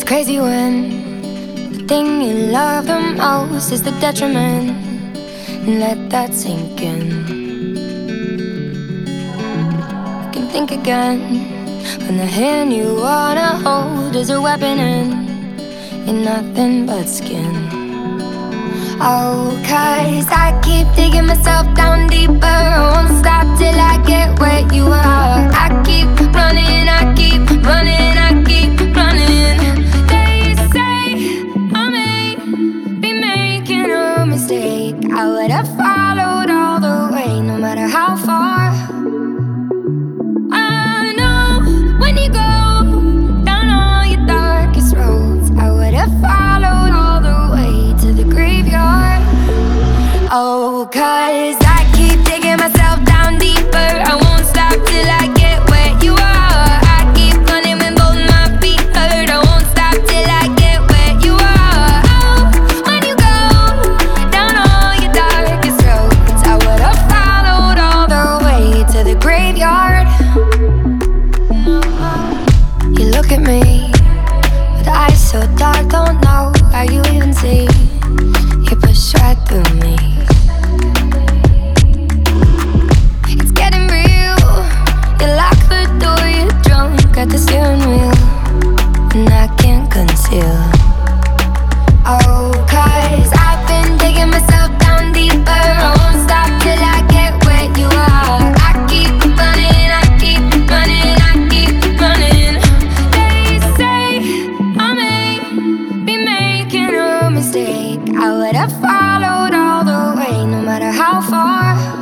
crazy when the thing you love the most is the detriment. Let that sink in. You can think again when the hand you wanna hold is a weapon and you're nothing but skin. Oh, 'cause I keep digging myself down deeper. I won't stop till I get where you are. I keep running, I keep running, I keep running. They say I may be making a mistake. I would have followed all the way, no matter how far. I know when you go down all your darkest roads, I would have followed all the way to the graveyard. Oh, 'cause I keep digging myself down deeper. I won't stop till I get where you are. I keep running when both my feet hurt. I won't stop till I get where you are. Oh, when you go down all your darkest roads, I would have followed all the way to the graveyard. You look at me with eyes so dark, don't know how you even see. You push right through me. It's getting real. You lock the door, you're drunk at the steering wheel, and I can't conceal. Oh, 'cause I've been digging myself down deeper. I won't stop till I get where you are. I keep running, I keep running, I keep running. They say I may be making a mistake. I would have followed all the way, no matter how far.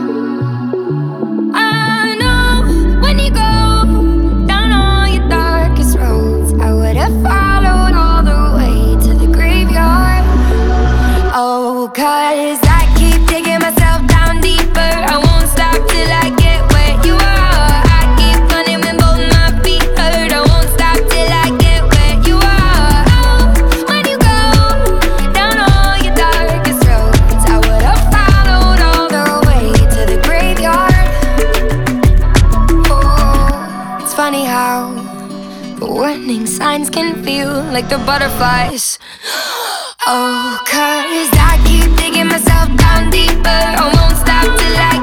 I know when you go down all your darkest roads, I would have followed all the way to the graveyard. Oh, 'cause I keep digging myself down deeper. I won't stop till I get where you are. I keep running when both my feet hurt. I won't stop till I get where you are. Oh, when you go down all your darkest roads, I would have followed all the way to the graveyard. Oh, it's funny how the warning signs can feel like the butterflies. Oh, 'cause I keep digging myself down deeper. I won't stop till I